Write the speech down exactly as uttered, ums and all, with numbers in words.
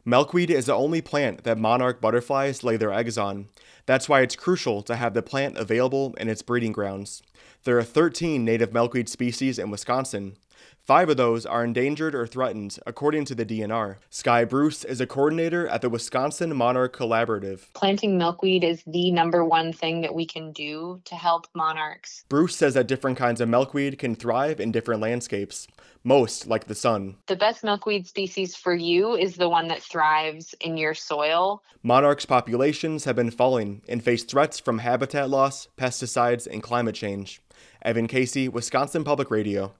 Milkweed is the only plant that monarch butterflies lay their eggs on. That's why it's crucial to have the plant available in its breeding grounds. There are thirteen native milkweed species in Wisconsin. Five of those are endangered or threatened, according to the D N R. Sky Bruce is a coordinator at the Wisconsin Monarch Collaborative. Planting milkweed is the number one thing that we can do to help monarchs. Bruce says that different kinds of milkweed can thrive in different landscapes, most like the sun. The best milkweed species for you is the one that thrives in your soil. Monarchs' populations have been falling and face threats from habitat loss, pesticides, and climate change. Evan Casey, Wisconsin Public Radio.